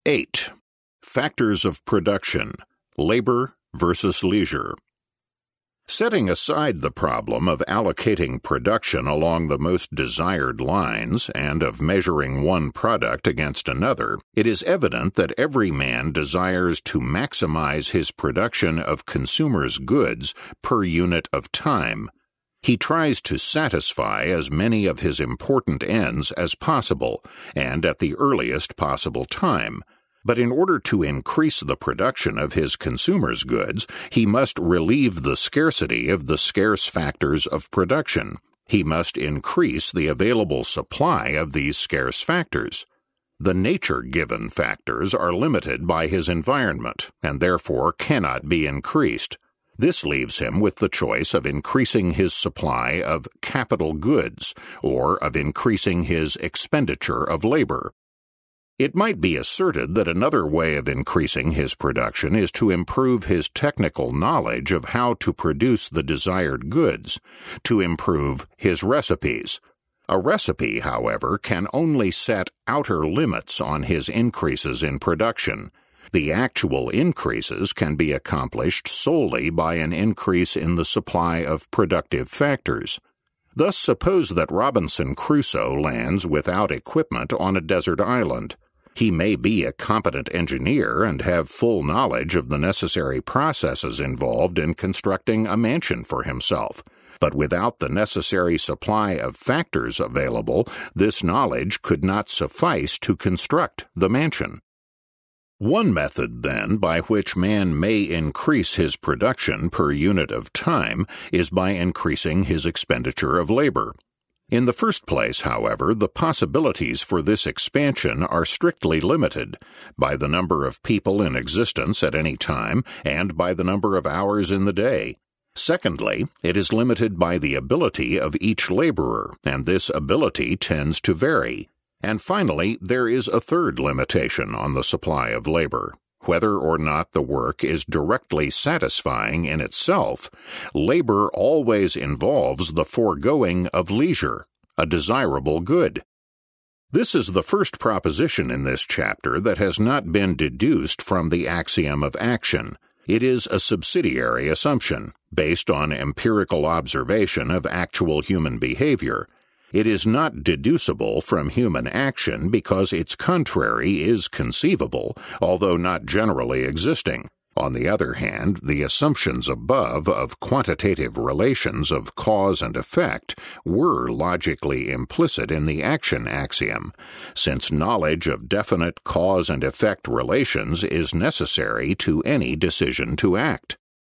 8. Factors of production: labor versus leisure. Setting aside the problem of allocating production along the most desired lines and of measuring one product against another, it is evident that every man desires to maximize his production of consumers' goods per unit of time. He tries to satisfy as many of his important ends as possible, and at the earliest possible time. But in order to increase the production of his consumers' goods, he must relieve the scarcity of the scarce factors of production. He must increase the available supply of these scarce factors. The nature-given factors are limited by his environment, and therefore cannot be increased. This leaves him with the choice of increasing his supply of capital goods, or of increasing his expenditure of labor. It might be asserted that another way of increasing his production is to improve his technical knowledge of how to produce the desired goods, to improve his recipes. A recipe, however, can only set outer limits on his increases in production. The actual increases can be accomplished solely by an increase in the supply of productive factors. Thus, suppose that Robinson Crusoe lands without equipment on a desert island. He may be a competent engineer and have full knowledge of the necessary processes involved in constructing a mansion for himself. But without the necessary supply of factors available, this knowledge could not suffice to construct the mansion. One method, then, by which man may increase his production per unit of time is by increasing his expenditure of labor. In the first place, however, the possibilities for this expansion are strictly limited by the number of people in existence at any time and by the number of hours in the day. Secondly, it is limited by the ability of each laborer, and this ability tends to vary. And finally, there is a third limitation on the supply of labor. Whether or not the work is directly satisfying in itself, labor always involves the foregoing of leisure, a desirable good. This is the first proposition in this chapter that has not been deduced from the axiom of action. It is a subsidiary assumption, based on empirical observation of actual human behavior. It is not deducible from human action because its contrary is conceivable, although not generally existing. On the other hand, the assumptions above of quantitative relations of cause and effect were logically implicit in the action axiom, since knowledge of definite cause and effect relations is necessary to any decision to act.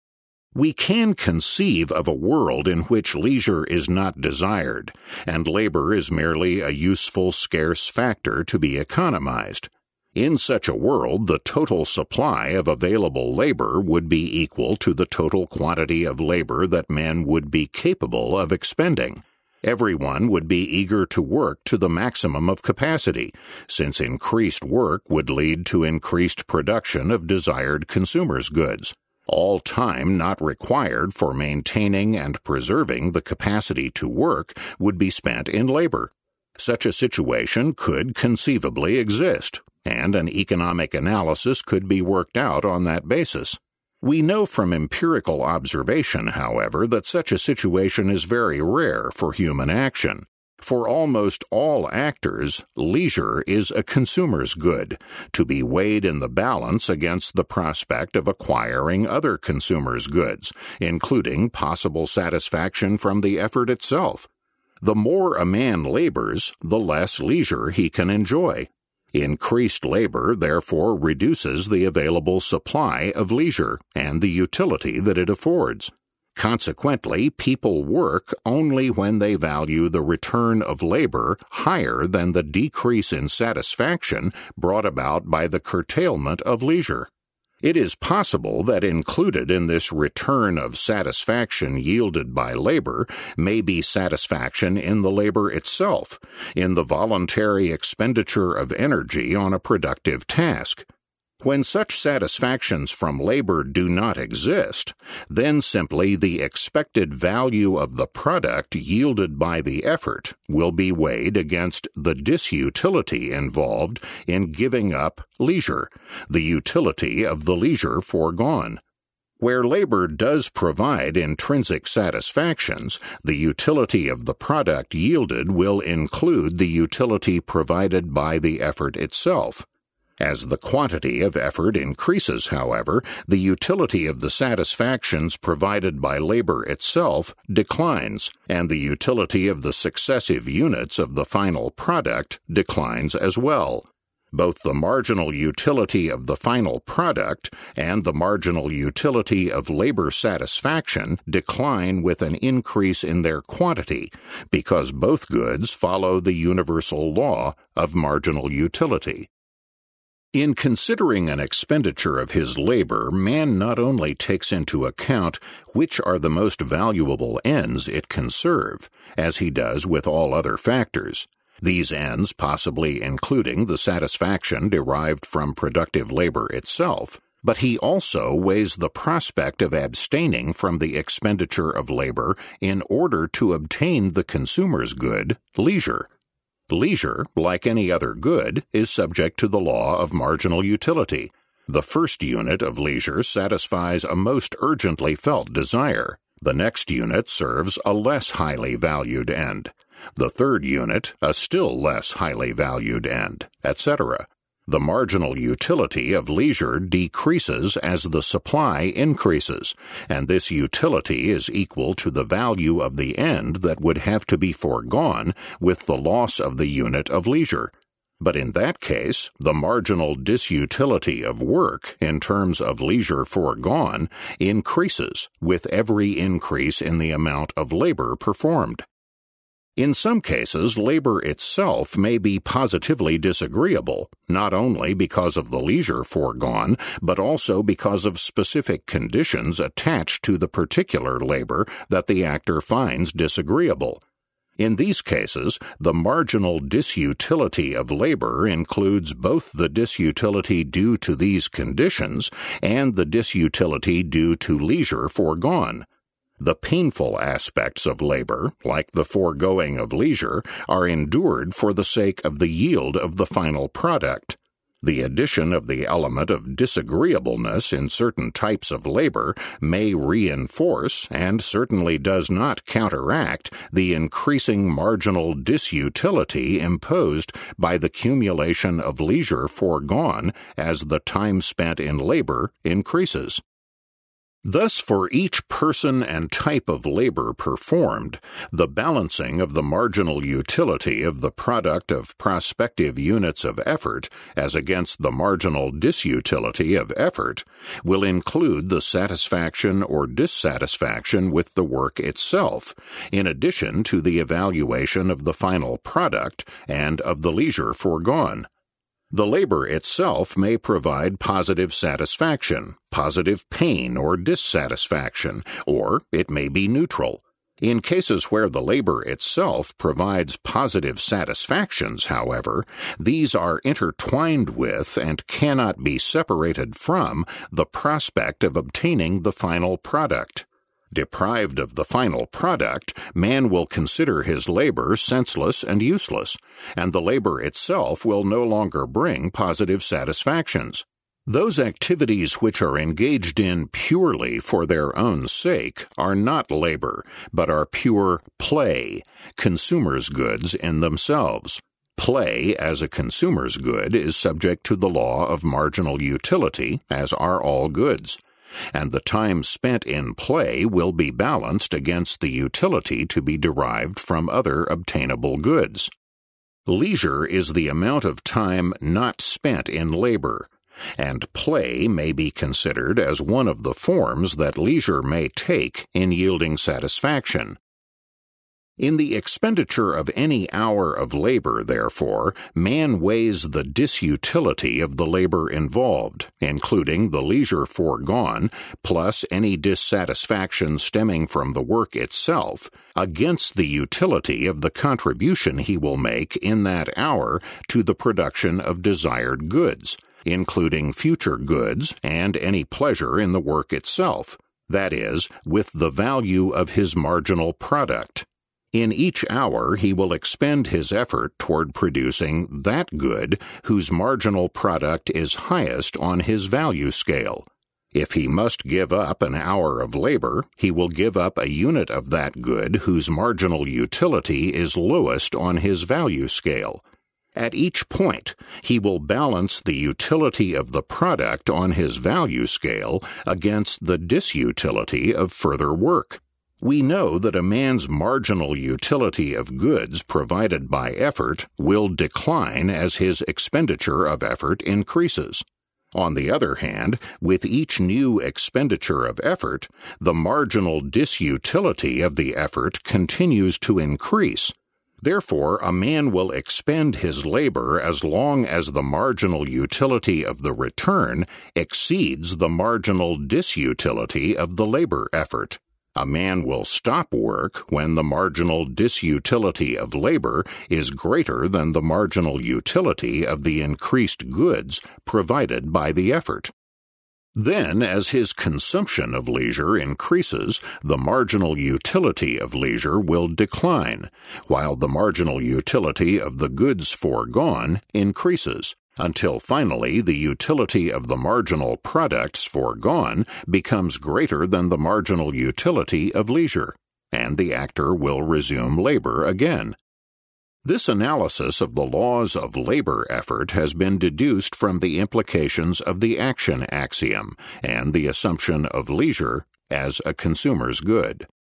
We can conceive of a world in which leisure is not desired, and labor is merely a useful, scarce factor to be economized. In such a world, the total supply of available labor would be equal to the total quantity of labor that men would be capable of expending. Everyone would be eager to work to the maximum of capacity, since increased work would lead to increased production of desired consumers' goods. All time not required for maintaining and preserving the capacity to work would be spent in labor. Such a situation could conceivably exist, and an economic analysis could be worked out on that basis. We know from empirical observation, however, that such a situation is very rare for human action. For almost all actors, leisure is a consumer's good, to be weighed in the balance against the prospect of acquiring other consumers' goods, including possible satisfaction from the effort itself. The more a man labors, the less leisure he can enjoy. Increased labor, therefore, reduces the available supply of leisure and the utility that it affords. Consequently, people work only when they value the return of labor higher than the decrease in satisfaction brought about by the curtailment of leisure. It is possible that included in this return of satisfaction yielded by labor may be satisfaction in the labor itself, in the voluntary expenditure of energy on a productive task. When such satisfactions from labor do not exist, then simply the expected value of the product yielded by the effort will be weighed against the disutility involved in giving up leisure, the utility of the leisure foregone. Where labor does provide intrinsic satisfactions, the utility of the product yielded will include the utility provided by the effort itself. As the quantity of effort increases, however, the utility of the satisfactions provided by labor itself declines, and the utility of the successive units of the final product declines as well. Both the marginal utility of the final product and the marginal utility of labor satisfaction decline with an increase in their quantity, because both goods follow the universal law of marginal utility. In considering an expenditure of his labor, man not only takes into account which are the most valuable ends it can serve, as he does with all other factors, these ends possibly including the satisfaction derived from productive labor itself, but he also weighs the prospect of abstaining from the expenditure of labor in order to obtain the consumer's good, leisure. Leisure, like any other good, is subject to the law of marginal utility. The first unit of leisure satisfies a most urgently felt desire. The next unit serves a less highly valued end. The third unit, a still less highly valued end, etc. The marginal utility of leisure decreases as the supply increases, and this utility is equal to the value of the end that would have to be foregone with the loss of the unit of leisure. But in that case, the marginal disutility of work in terms of leisure foregone increases with every increase in the amount of labor performed. In some cases, labor itself may be positively disagreeable, not only because of the leisure foregone, but also because of specific conditions attached to the particular labor that the actor finds disagreeable. In these cases, the marginal disutility of labor includes both the disutility due to these conditions and the disutility due to leisure foregone. The painful aspects of labor, like the foregoing of leisure, are endured for the sake of the yield of the final product. The addition of the element of disagreeableness in certain types of labor may reinforce, and certainly does not counteract, the increasing marginal disutility imposed by the cumulation of leisure foregone as the time spent in labor increases. Thus, for each person and type of labor performed, the balancing of the marginal utility of the product of prospective units of effort as against the marginal disutility of effort will include the satisfaction or dissatisfaction with the work itself, in addition to the evaluation of the final product and of the leisure foregone. The labor itself may provide positive satisfaction, positive pain or dissatisfaction, or it may be neutral. In cases where the labor itself provides positive satisfactions, however, these are intertwined with and cannot be separated from the prospect of obtaining the final product. Deprived of the final product, man will consider his labor senseless and useless, and the labor itself will no longer bring positive satisfactions. Those activities which are engaged in purely for their own sake are not labor, but are pure play, consumer's goods in themselves. Play as a consumer's good is subject to the law of marginal utility, as are all goods, and the time spent in play will be balanced against the utility to be derived from other obtainable goods. Leisure is the amount of time not spent in labor, and play may be considered as one of the forms that leisure may take in yielding satisfaction. In the expenditure of any hour of labor, therefore, man weighs the disutility of the labor involved, including the leisure foregone, plus any dissatisfaction stemming from the work itself, against the utility of the contribution he will make in that hour to the production of desired goods, including future goods and any pleasure in the work itself, that is, with the value of his marginal product. In each hour he will expend his effort toward producing that good whose marginal product is highest on his value scale. If he must give up an hour of labor, he will give up a unit of that good whose marginal utility is lowest on his value scale. At each point, he will balance the utility of the product on his value scale against the disutility of further work. We know that a man's marginal utility of goods provided by effort will decline as his expenditure of effort increases. On the other hand, with each new expenditure of effort, the marginal disutility of the effort continues to increase. Therefore, a man will expend his labor as long as the marginal utility of the return exceeds the marginal disutility of the labor effort. A man will stop work when the marginal disutility of labor is greater than the marginal utility of the increased goods provided by the effort. Then, as his consumption of leisure increases, the marginal utility of leisure will decline, while the marginal utility of the goods foregone increases, until finally the utility of the marginal products foregone becomes greater than the marginal utility of leisure, and the actor will resume labor again. This analysis of the laws of labor effort has been deduced from the implications of the action axiom and the assumption of leisure as a consumer's good.